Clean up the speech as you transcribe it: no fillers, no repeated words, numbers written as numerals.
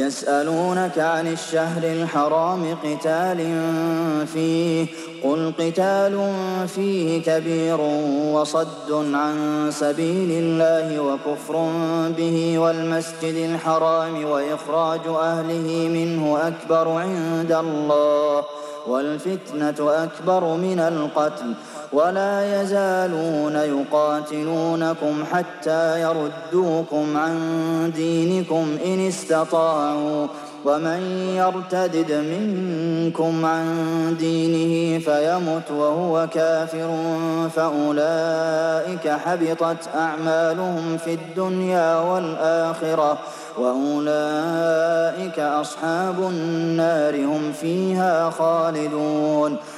يسألونك عن الشهر الحرام قتال فيه قل قتال فيه كبير وصد عن سبيل الله وكفر به والمسجد الحرام وإخراج أهله منه أكبر عند الله والفتنة أكبر من القتل ولا يزالون يقاتلونكم حتى يردوكم عن دينكم إن استطاعوا ومن يرتدد منكم عن دينه فيمت وهو كافر فأولئك حبطت أعمالهم في الدنيا والآخرة وأولئك أصحاب النار هم فيها خالدون